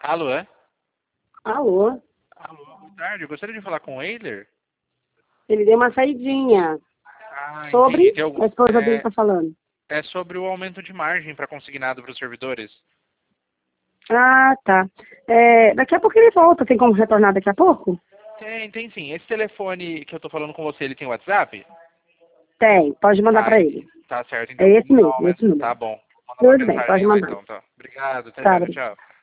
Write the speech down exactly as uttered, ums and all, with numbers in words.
Alô? Alô? Alô, boa tarde. Eu gostaria de falar com o Eiler. Ele deu uma saidinha. Ah, entendi. Sobre? Tem algum... A esposa dele é, tá falando. é sobre o aumento de margem para consignado para os servidores. Ah, tá. É, daqui a pouco ele volta. Tem como retornar daqui a pouco? Tem, tem sim. Esse telefone que eu tô falando com você, ele tem WhatsApp? Tem. Pode mandar Tá, pra ele. tá certo. É Então, esse vou mandar mesmo, uma, esse men- número. tá bom. Vou mandar uma Tudo bem, mensagem pode lá mandar. então, tá? Obrigado, até Tá, já, obrigada. tchau.